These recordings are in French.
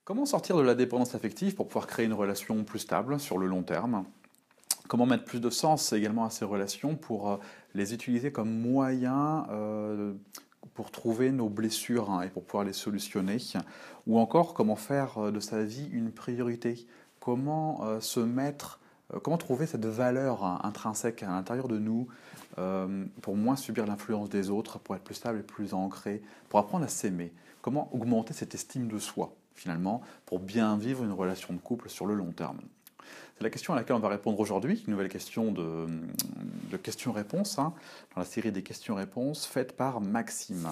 Comment sortir de la dépendance affective pour pouvoir créer une relation plus stable sur le long terme? Comment mettre plus de sens également à ces relations pour les utiliser comme moyen pour trouver nos blessures, hein, et pour pouvoir les solutionner? Ou encore, comment faire de sa vie une priorité? Comment comment trouver cette valeur, hein, intrinsèque à l'intérieur de nous, pour moins subir l'influence des autres, pour être plus stable et plus ancré, pour apprendre à s'aimer? Comment augmenter cette estime de soi, finalement, pour bien vivre une relation de couple sur le long terme? C'est la question à laquelle on va répondre aujourd'hui, une nouvelle question de questions-réponses, hein, dans la série des questions-réponses faites par Maxime.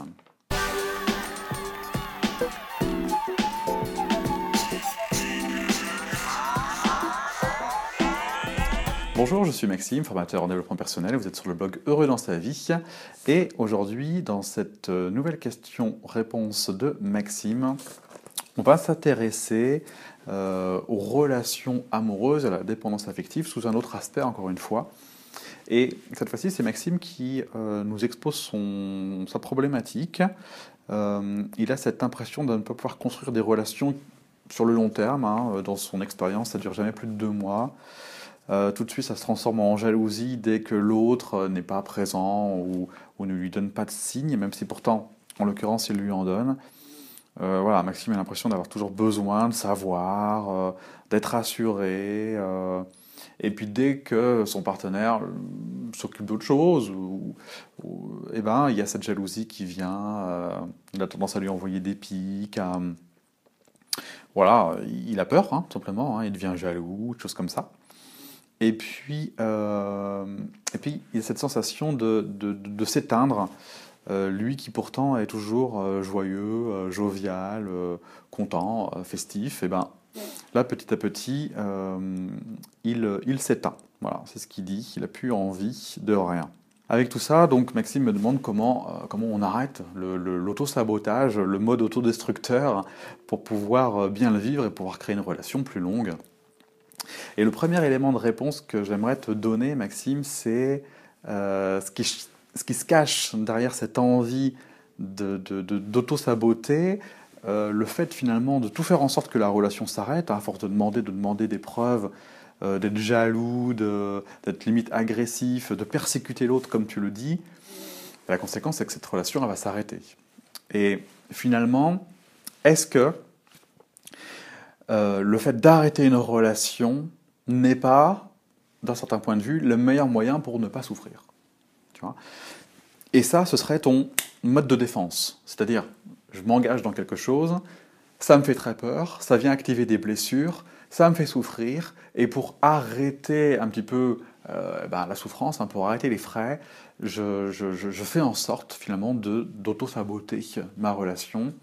Bonjour, je suis Maxime, formateur en développement personnel, vous êtes sur le blog Heureux dans sa vie, et aujourd'hui, dans cette nouvelle question-réponse de Maxime, on va s'intéresser aux relations amoureuses, à la dépendance affective, sous un autre aspect, encore une fois. Et cette fois-ci, c'est Maxime qui nous expose sa problématique. Il a cette impression de ne pas pouvoir construire des relations sur le long terme, hein. Dans son expérience, ça ne dure jamais plus de 2 mois. Tout de suite, ça se transforme en jalousie dès que l'autre n'est pas présent ou ne lui donne pas de signe, même si pourtant, en l'occurrence, il lui en donne. Voilà, Maxime a l'impression d'avoir toujours besoin de savoir, d'être assuré, et puis dès que son partenaire s'occupe d'autre chose, eh ben, il y a cette jalousie qui vient, il a tendance à lui envoyer des pics, voilà, il a peur, hein, tout simplement, hein, il devient jaloux, des choses comme ça. Et puis, il y a cette sensation de s'éteindre, lui qui pourtant est toujours joyeux, jovial, content, festif, et ben là petit à petit il s'éteint. Voilà, c'est ce qu'il dit, il n'a plus envie de rien. Avec tout ça, donc Maxime me demande comment on arrête l'auto-sabotage, le mode autodestructeur, pour pouvoir bien le vivre et pouvoir créer une relation plus longue. Et le premier élément de réponse que j'aimerais te donner, Maxime, c'est ce qui se cache derrière cette envie d'auto-saboter, le fait finalement de tout faire en sorte que la relation s'arrête, à force de demander des preuves, d'être jaloux, d'être limite agressif, de persécuter l'autre comme tu le dis. La conséquence, c'est que cette relation, elle va s'arrêter. Et finalement, est-ce que le fait d'arrêter une relation n'est pas, d'un certain point de vue, le meilleur moyen pour ne pas souffrir, tu vois? Et ça, ce serait ton mode de défense. C'est-à-dire, je m'engage dans quelque chose, ça me fait très peur, ça vient activer des blessures, ça me fait souffrir, et pour arrêter un petit peu la souffrance, hein, pour arrêter les frais, je fais en sorte finalement d'auto-saboter ma relation,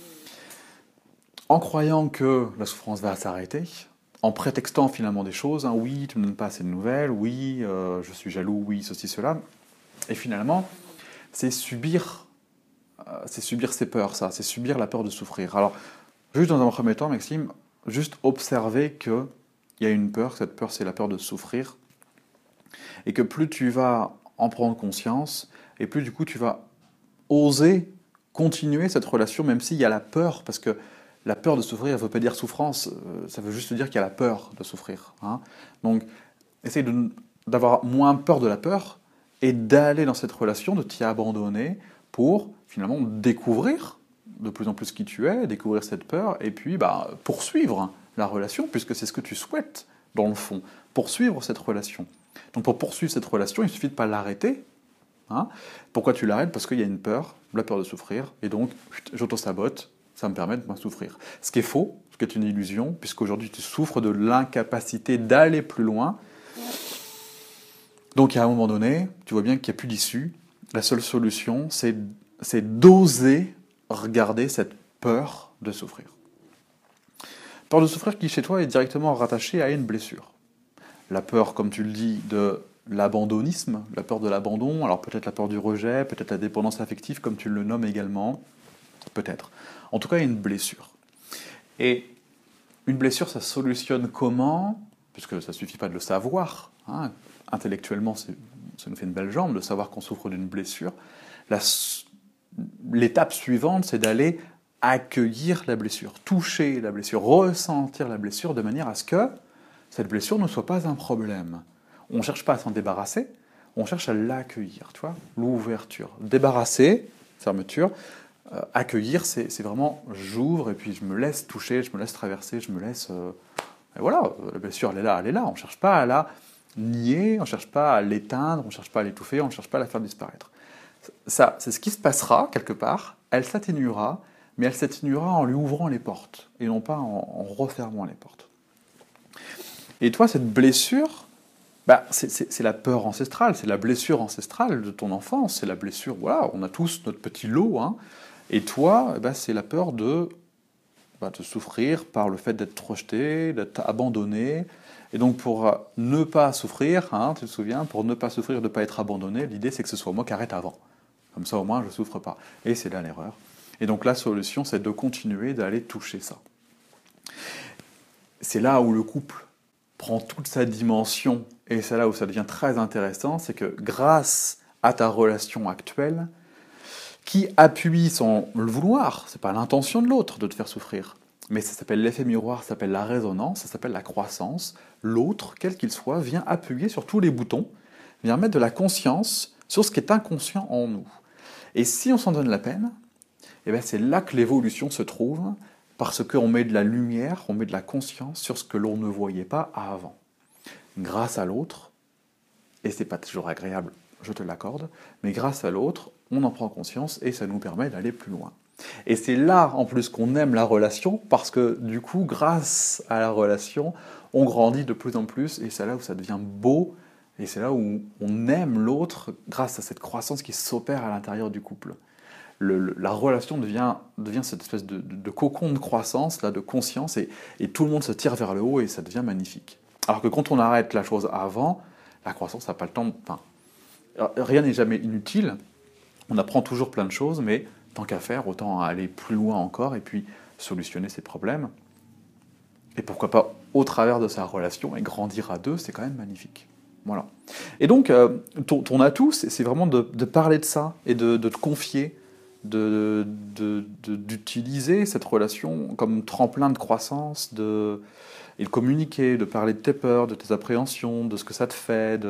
en croyant que la souffrance va s'arrêter, en prétextant finalement des choses, hein, oui, tu ne me donnes pas assez de nouvelles, oui, je suis jaloux, oui, ceci, cela, et finalement, c'est subir ses peurs, ça, c'est subir la peur de souffrir. Alors, juste dans un premier temps, Maxime, juste observer qu'il y a une peur, cette peur, c'est la peur de souffrir, et que plus tu vas en prendre conscience, et plus du coup tu vas oser continuer cette relation, même s'il y a la peur, parce que la peur de souffrir, ça ne veut pas dire souffrance, ça veut juste dire qu'il y a la peur de souffrir, hein. Donc, essaye d'avoir moins peur de la peur, et d'aller dans cette relation, de t'y abandonner, pour finalement découvrir de plus en plus qui tu es, découvrir cette peur, et puis poursuivre la relation, puisque c'est ce que tu souhaites, dans le fond, poursuivre cette relation. Donc pour poursuivre cette relation, il suffit de ne pas l'arrêter, hein. Pourquoi tu l'arrêtes? Parce qu'il y a une peur, la peur de souffrir, et donc j'auto-sabote, ça me permet de moins souffrir. Ce qui est faux, ce qui est une illusion, puisqu'aujourd'hui tu souffres de l'incapacité d'aller plus loin. Donc à un moment donné, tu vois bien qu'il n'y a plus d'issue. La seule solution, c'est d'oser regarder cette peur de souffrir. Peur de souffrir qui, chez toi, est directement rattachée à une blessure. La peur, comme tu le dis, de l'abandonnisme, la peur de l'abandon, alors peut-être la peur du rejet, peut-être la dépendance affective, comme tu le nommes également, peut-être. En tout cas, il y a une blessure. Et une blessure, ça se solutionne comment? Puisque ça ne suffit pas de le savoir, hein. Intellectuellement, ça nous fait une belle jambe de savoir qu'on souffre d'une blessure. L'étape suivante, c'est d'aller accueillir la blessure, toucher la blessure, ressentir la blessure de manière à ce que cette blessure ne soit pas un problème. On ne cherche pas à s'en débarrasser, on cherche à l'accueillir, tu vois, l'ouverture. Débarrasser, fermeture, accueillir, c'est vraiment j'ouvre et puis je me laisse toucher, je me laisse traverser, je me laisse... et voilà, la blessure, elle est là. On ne cherche pas à la nier, on ne cherche pas à l'éteindre, on ne cherche pas à l'étouffer, on ne cherche pas à la faire disparaître. Ça, c'est ce qui se passera quelque part, elle s'atténuera, mais elle s'atténuera en lui ouvrant les portes, et non pas en refermant les portes. Et toi, cette blessure, bah, c'est la peur ancestrale, c'est la blessure ancestrale de ton enfance, c'est la blessure, voilà, on a tous notre petit lot, hein, et toi, bah, c'est la peur de souffrir par le fait d'être rejeté, d'être abandonné. Et donc pour ne pas souffrir, hein, tu te souviens, pour ne pas souffrir, de ne pas être abandonné, l'idée c'est que ce soit moi qui arrête avant. Comme ça au moins je ne souffre pas. Et c'est là l'erreur. Et donc la solution c'est de continuer d'aller toucher ça. C'est là où le couple prend toute sa dimension, et c'est là où ça devient très intéressant, c'est que grâce à ta relation actuelle, qui appuie sans le vouloir, c'est pas l'intention de l'autre de te faire souffrir, mais ça s'appelle l'effet miroir, ça s'appelle la résonance, ça s'appelle la croissance. L'autre, quel qu'il soit, vient appuyer sur tous les boutons, vient mettre de la conscience sur ce qui est inconscient en nous. Et si on s'en donne la peine, eh bien c'est là que l'évolution se trouve, parce qu'on met de la lumière, on met de la conscience sur ce que l'on ne voyait pas avant. Grâce à l'autre, et c'est pas toujours agréable, je te l'accorde, mais grâce à l'autre, on en prend conscience et ça nous permet d'aller plus loin. Et c'est là, en plus, qu'on aime la relation, parce que, du coup, grâce à la relation, on grandit de plus en plus, et c'est là où ça devient beau, et c'est là où on aime l'autre, grâce à cette croissance qui s'opère à l'intérieur du couple. La relation devient cette espèce de cocon de croissance, là, de conscience, et tout le monde se tire vers le haut, et ça devient magnifique. Alors que quand on arrête la chose avant, la croissance n'a pas le temps... Enfin, rien n'est jamais inutile, on apprend toujours plein de choses, mais tant qu'à faire, autant aller plus loin encore et puis solutionner ses problèmes. Et pourquoi pas au travers de sa relation et grandir à deux, c'est quand même magnifique. Voilà. Et donc, ton atout, c'est vraiment de parler de ça et de te confier, d'utiliser cette relation comme tremplin de croissance, et de communiquer, de parler de tes peurs, de tes appréhensions, de ce que ça te fait,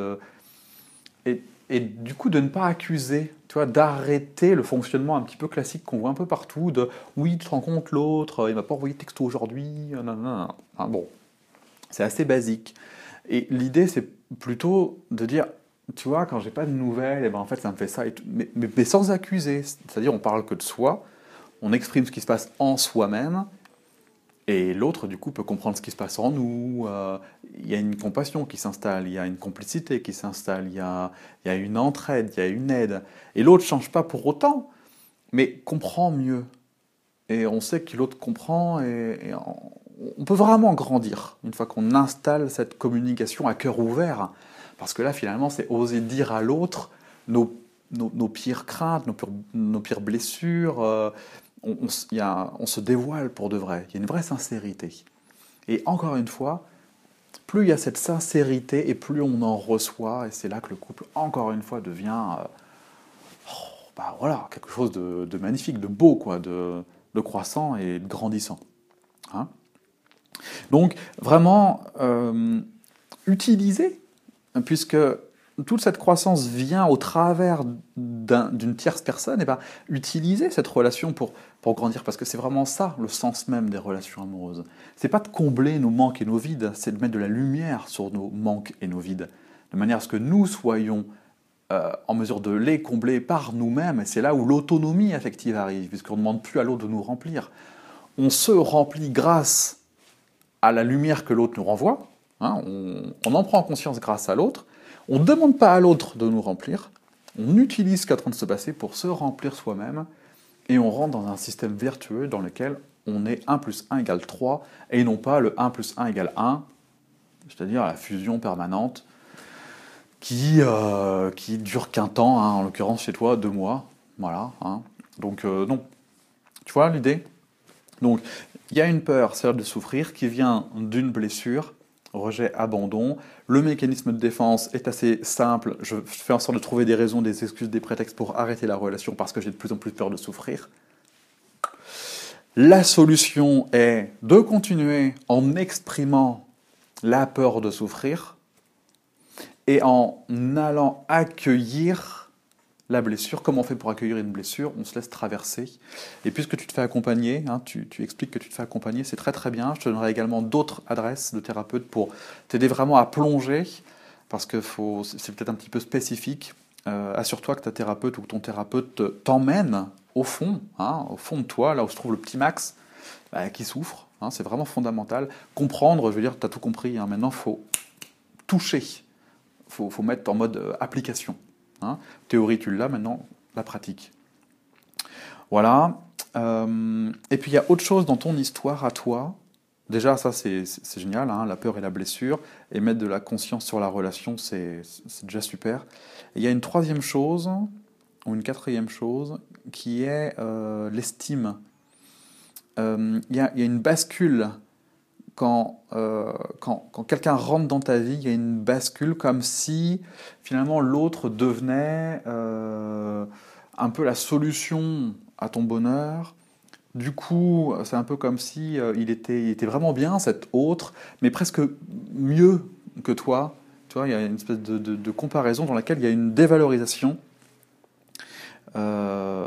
et du coup de ne pas accuser, tu vois, d'arrêter le fonctionnement un petit peu classique qu'on voit un peu partout, de oui, tu te rends compte, l'autre, il m'a pas envoyé de texto aujourd'hui, nanana. Enfin, bon, c'est assez basique. Et l'idée, c'est plutôt de dire, tu vois, quand j'ai pas de nouvelles, et ben en fait ça me fait ça, et tout, mais sans accuser. C'est-à-dire, on parle que de soi, on exprime ce qui se passe en soi-même, et l'autre, du coup, peut comprendre ce qui se passe en nous. Il y a une compassion qui s'installe, il y a une complicité qui s'installe, il y a une entraide, il y a une aide. Et l'autre ne change pas pour autant, mais comprend mieux. Et on sait que l'autre comprend, et on peut vraiment grandir une fois qu'on installe cette communication à cœur ouvert. Parce que là, finalement, c'est oser dire à l'autre nos pires craintes, nos pires blessures. On se dévoile pour de vrai, il y a une vraie sincérité. Et encore une fois, plus il y a cette sincérité et plus on en reçoit, et c'est là que le couple, encore une fois, devient voilà, quelque chose de magnifique, de beau, quoi, de croissant et de grandissant. Hein. Donc, vraiment, utiliser, puisque toute cette croissance vient au travers d'une tierce personne, et ben, utiliser cette relation pour grandir, parce que c'est vraiment ça le sens même des relations amoureuses. C'est pas de combler nos manques et nos vides, c'est de mettre de la lumière sur nos manques et nos vides, de manière à ce que nous soyons en mesure de les combler par nous-mêmes, et c'est là où l'autonomie affective arrive, puisqu'on ne demande plus à l'autre de nous remplir. On se remplit grâce à la lumière que l'autre nous renvoie, hein, on en prend conscience grâce à l'autre. On ne demande pas à l'autre de nous remplir, on utilise ce qui est en train de se passer pour se remplir soi-même, et on rentre dans un système vertueux dans lequel on est 1 plus 1 égale 3, et non pas le 1 plus 1 égale 1, c'est-à-dire la fusion permanente, qui dure qu'un temps, hein, en l'occurrence chez toi, 2 mois, voilà. Hein. Donc non, tu vois l'idée ? Donc il y a une peur, celle de souffrir, qui vient d'une blessure, rejet, abandon. Le mécanisme de défense est assez simple. Je fais en sorte de trouver des raisons, des excuses, des prétextes pour arrêter la relation parce que j'ai de plus en plus peur de souffrir. La solution est de continuer en exprimant la peur de souffrir et en allant accueillir la blessure. Comment on fait pour accueillir une blessure? On se laisse traverser. Et puisque tu te fais accompagner, hein, tu expliques que tu te fais accompagner, c'est très très bien. Je te donnerai également d'autres adresses de thérapeutes pour t'aider vraiment à plonger, parce que c'est peut-être un petit peu spécifique. Assure-toi que ta thérapeute ou ton thérapeute t'emmène au fond de toi, là où se trouve le petit Max, qui souffre. Hein, c'est vraiment fondamental. Comprendre, je veux dire, tu as tout compris. Hein, maintenant, il faut toucher. Faut mettre en mode application. Hein. Théorie, tu l'as, maintenant, la pratique. Voilà. Et puis, il y a autre chose dans ton histoire à toi. Déjà, ça, c'est génial, hein, la peur et la blessure. Et mettre de la conscience sur la relation, c'est déjà super. Et il y a une troisième chose, ou une quatrième chose, qui est l'estime. Il y a une bascule quand quelqu'un rentre dans ta vie, il y a une bascule comme si finalement l'autre devenait un peu la solution à ton bonheur. Du coup, c'est un peu comme si il était vraiment bien, cet autre, mais presque mieux que toi. Tu vois, il y a une espèce de comparaison dans laquelle il y a une dévalorisation. Euh,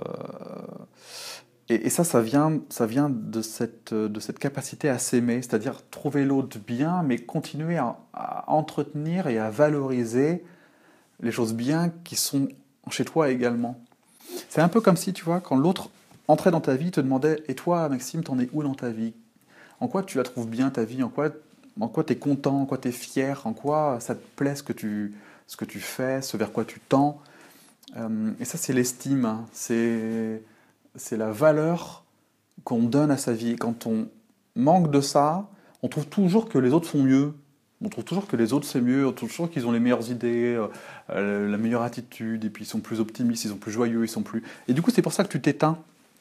et ça vient de cette capacité à s'aimer, c'est-à-dire trouver l'autre bien, mais continuer à entretenir et à valoriser les choses bien qui sont chez toi également. C'est un peu comme si, tu vois, quand l'autre entrait dans ta vie, te demandait « Et toi, Maxime, t'en es où dans ta vie? En quoi tu la trouves bien, ta vie? En quoi t'es content? En quoi t'es fier? En quoi ça te plaît ce que tu fais, ce vers quoi tu tends ?» Et ça, c'est l'estime. Hein. C'est la valeur qu'on donne à sa vie. Quand on manque de ça, on trouve toujours que les autres font mieux. On trouve toujours que les autres c'est mieux, on trouve toujours qu'ils ont les meilleures idées, la meilleure attitude, et puis ils sont plus optimistes, ils sont plus joyeux, ils sont plus... Et du coup, c'est pour ça que tu t'éteins.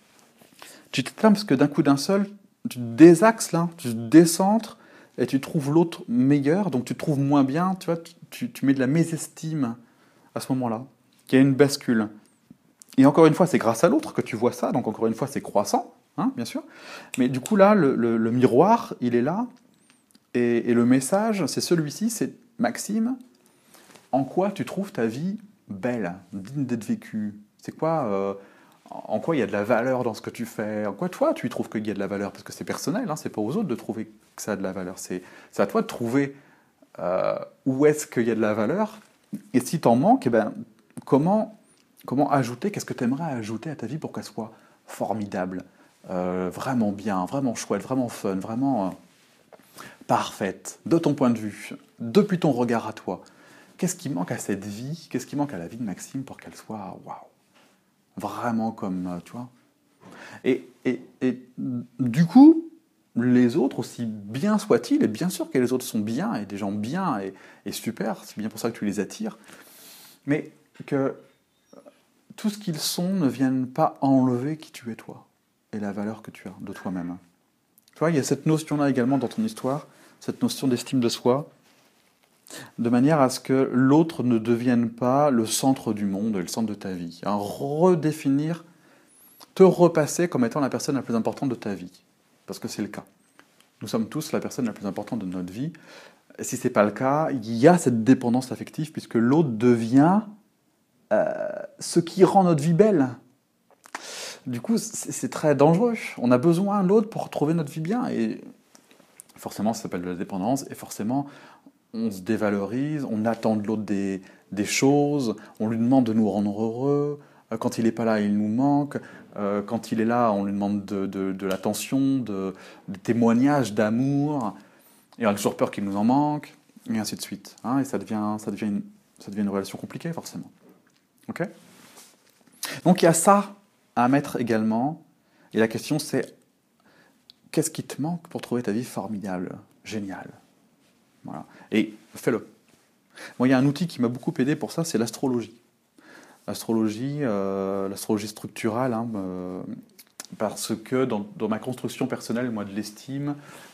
Tu t'éteins parce que d'un coup d'un seul, tu te désaxes là, tu te décentres, et tu trouves l'autre meilleur, donc tu te trouves moins bien, tu vois, tu mets de la mésestime à ce moment-là, qu'il y a une bascule. Et encore une fois, c'est grâce à l'autre que tu vois ça, donc encore une fois, c'est croissant, hein, bien sûr. Mais du coup, là, le miroir, il est là, et le message, c'est celui-ci, c'est Maxime, en quoi tu trouves ta vie belle, digne d'être vécue? C'est quoi, en quoi il y a de la valeur dans ce que tu fais? En quoi toi, tu y trouves qu'il y a de la valeur? Parce que c'est personnel, hein, c'est pas aux autres de trouver que ça a de la valeur. C'est à toi de trouver où est-ce qu'il y a de la valeur. Et si t'en manques, eh ben, comment ajouter, qu'est-ce que tu aimerais ajouter à ta vie pour qu'elle soit formidable, vraiment bien, vraiment chouette, vraiment fun, vraiment parfaite, de ton point de vue, depuis ton regard à toi? Qu'est-ce qui manque à cette vie? Qu'est-ce qui manque à la vie de Maxime pour qu'elle soit, waouh, vraiment comme, tu vois? Et du coup, les autres, aussi bien soient-ils, et bien sûr que les autres sont bien, et des gens bien, et super, c'est bien pour ça que tu les attires, mais que tout ce qu'ils sont ne vienne pas enlever qui tu es toi, et la valeur que tu as de toi-même. Tu vois, il y a cette notion-là également dans ton histoire, cette notion d'estime de soi, de manière à ce que l'autre ne devienne pas le centre du monde et le centre de ta vie. À redéfinir, te repasser comme étant la personne la plus importante de ta vie. Parce que c'est le cas. Nous sommes tous la personne la plus importante de notre vie. Et si ce n'est pas le cas, il y a cette dépendance affective puisque l'autre devient ce qui rend notre vie belle. Du coup, c'est très dangereux. On a besoin de l'autre pour trouver notre vie bien. Et forcément, ça s'appelle de la dépendance. Et forcément, on se dévalorise, on attend de l'autre des choses, on lui demande de nous rendre heureux, quand il n'est pas là, il nous manque, quand il est là, on lui demande de l'attention, des témoignages d'amour, et on a toujours peur qu'il nous en manque, et ainsi de suite. Hein, et ça devient une relation compliquée, forcément. Ok ? Donc il y a ça à mettre également, et la question c'est, qu'est-ce qui te manque pour trouver ta vie formidable, géniale ? Voilà. Et fais-le. Moi, il y a un outil qui m'a beaucoup aidé pour ça, c'est l'astrologie. L'astrologie structurale, hein, parce que dans ma construction personnelle, moi, de l'estime,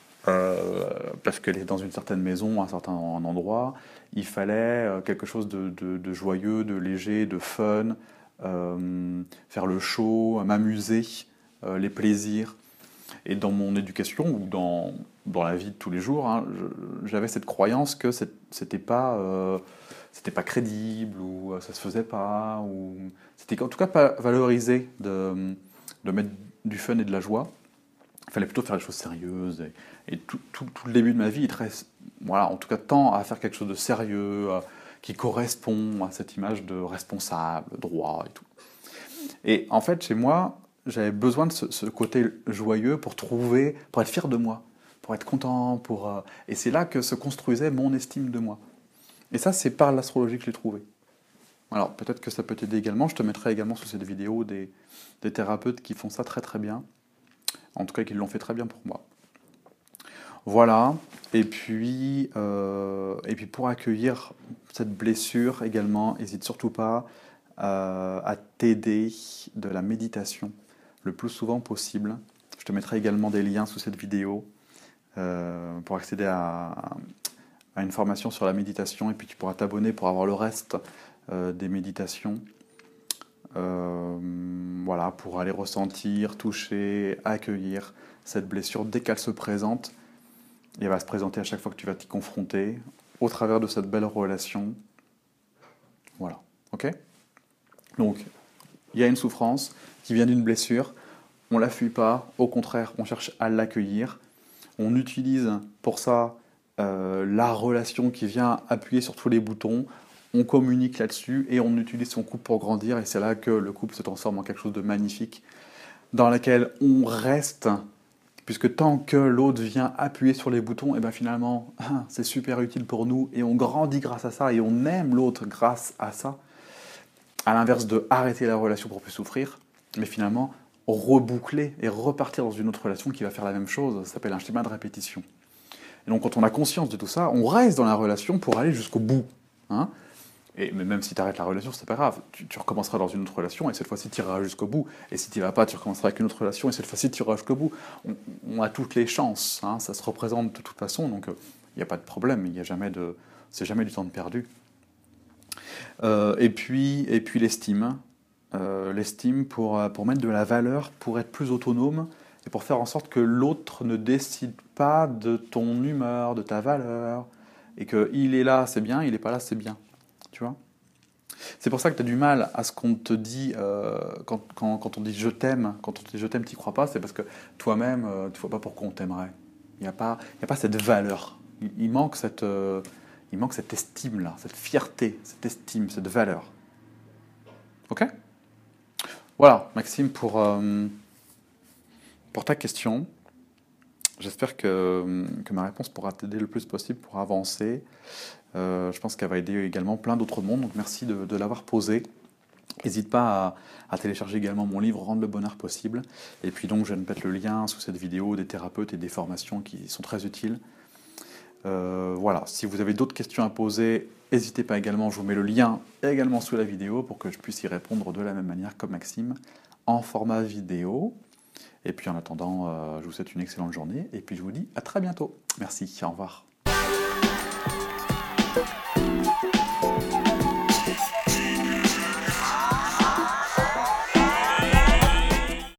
parce qu'elle est dans une certaine maison, à un certain endroit, il fallait quelque chose de joyeux, de léger, de fun, faire le show, m'amuser, les plaisirs. Et dans mon éducation ou dans la vie de tous les jours, hein, j'avais cette croyance que c'était pas crédible, ou ça se faisait pas, ou c'était en tout cas pas valorisé de mettre du fun et de la joie. Il fallait plutôt faire les choses sérieuses. Et tout le début de ma vie, voilà, en tout cas, tend à faire quelque chose de sérieux, qui correspond à cette image de responsable, droit et tout. Et en fait, chez moi, j'avais besoin de ce côté joyeux pour être fier de moi, pour être content, et c'est là que se construisait mon estime de moi. Et ça, c'est par l'astrologie que je l'ai trouvé. Alors, peut-être que ça peut t'aider également. Je te mettrai également sous cette vidéo des thérapeutes qui font ça très très bien. En tout cas, qui l'ont fait très bien pour moi. Voilà. Et puis pour accueillir cette blessure également, n'hésite surtout pas à t'aider de la méditation le plus souvent possible. Je te mettrai également des liens sous cette vidéo pour accéder à une formation sur la méditation, et puis tu pourras t'abonner pour avoir le reste des méditations. Voilà, pour aller ressentir, toucher, accueillir cette blessure dès qu'elle se présente. Et elle va se présenter à chaque fois que tu vas t'y confronter, au travers de cette belle relation. Voilà, ok ? Donc, il y a une souffrance qui vient d'une blessure, on ne la fuit pas, au contraire, on cherche à l'accueillir. On utilise pour ça la relation qui vient appuyer sur tous les boutons, on communique là-dessus et on utilise son couple pour grandir, et c'est là que le couple se transforme en quelque chose de magnifique, dans lequel on reste, puisque tant que l'autre vient appuyer sur les boutons, et bien finalement, c'est super utile pour nous, et on grandit grâce à ça, et on aime l'autre grâce à ça, à l'inverse de arrêter la relation pour plus souffrir, mais finalement, reboucler et repartir dans une autre relation qui va faire la même chose. Ça s'appelle un schéma de répétition. Et donc quand on a conscience de tout ça, on reste dans la relation pour aller jusqu'au bout. Hein, mais même si tu arrêtes la relation, c'est pas grave. Tu recommenceras dans une autre relation, et cette fois-ci, tu iras jusqu'au bout. Et si tu n'y vas pas, tu recommenceras avec une autre relation, et cette fois-ci, tu iras jusqu'au bout. On a toutes les chances. Hein, ça se représente de toute façon, donc il n'y a pas de problème. C'est jamais du temps de perdu. Et puis l'estime. L'estime pour mettre de la valeur, pour être plus autonome, et pour faire en sorte que l'autre ne décide pas de ton humeur, de ta valeur, et qu'il est là, c'est bien, il n'est pas là, c'est bien. Tu vois ? C'est pour ça que tu as du mal à ce qu'on te dit, quand on dit je t'aime, quand on te dit je t'aime, tu n'y crois pas, c'est parce que toi-même, tu ne vois pas pourquoi on t'aimerait. Il n'y a pas cette valeur. Il manque cette estime-là, cette fierté, cette estime, cette valeur. Ok ? Voilà, Maxime, pour ta question. J'espère que ma réponse pourra t'aider le plus possible pour avancer. Je pense qu'elle va aider également plein d'autres mondes, donc merci de l'avoir posée. N'hésite pas à télécharger également mon livre « Rendre le bonheur possible ». Et puis donc, je vais mettre le lien sous cette vidéo des thérapeutes et des formations qui sont très utiles. Voilà, si vous avez d'autres questions à poser, n'hésitez pas également, je vous mets le lien également sous la vidéo pour que je puisse y répondre de la même manière comme Maxime, en format vidéo. Et puis en attendant, je vous souhaite une excellente journée, et puis je vous dis à très bientôt. Merci, au revoir.